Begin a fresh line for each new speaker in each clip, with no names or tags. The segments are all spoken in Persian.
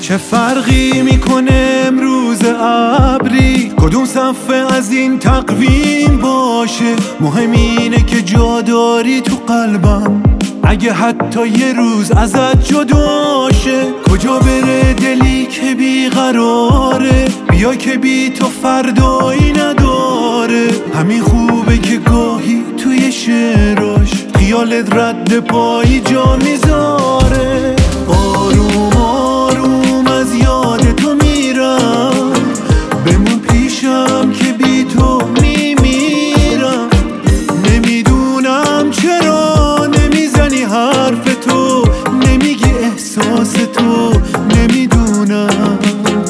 چه فرقی میکنه امروز ابری کدوم صفحه از این تقویم باشه؟ مهم اینه که جا داری تو قلبم، اگه حتی یه روز ازت جدا شه. کجا بره دلی که بیقراره؟ بیا که بی تو فردایی نداره. همین خوبه که گاهی توی شعراش خیالت رد پایی جا میذاره. آروم آروم از یاد تو میرم، بمون پیشم که بی تو میمیرم. نمیدونم چرا نمیزنی حرف تو، نمیگی احساس تو، نمیدونم.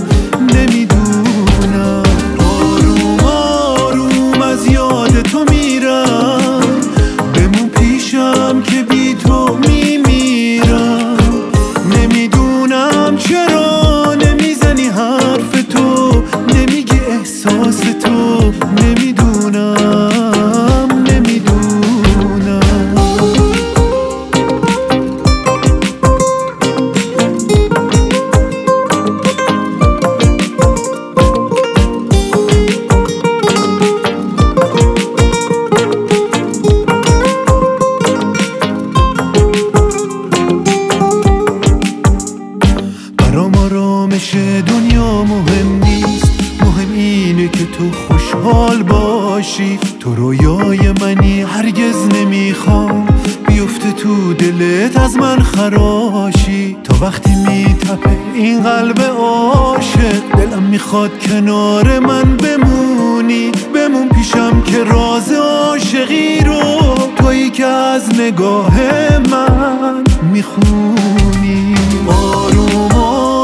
آروم آروم از یاد تو میرم، بمون پیشم که بی تو میمیرم. نمیدونم چرا نمیزنی حرف تو، نمیگی احساس تو، نمیدونم. برام آرامش دنیا مهم نیست، مهم اینه که تو خوشحال باشی. تو رویای منی، هرگز نمیخوام بیفته تو دلت از من خراشی. تا وقتی میتپه این قلب عاشق، دلم میخواد کنار من بمونی. بمون پیشم که راز عاشقی رو تویی که از نگاه من میخونی. آروم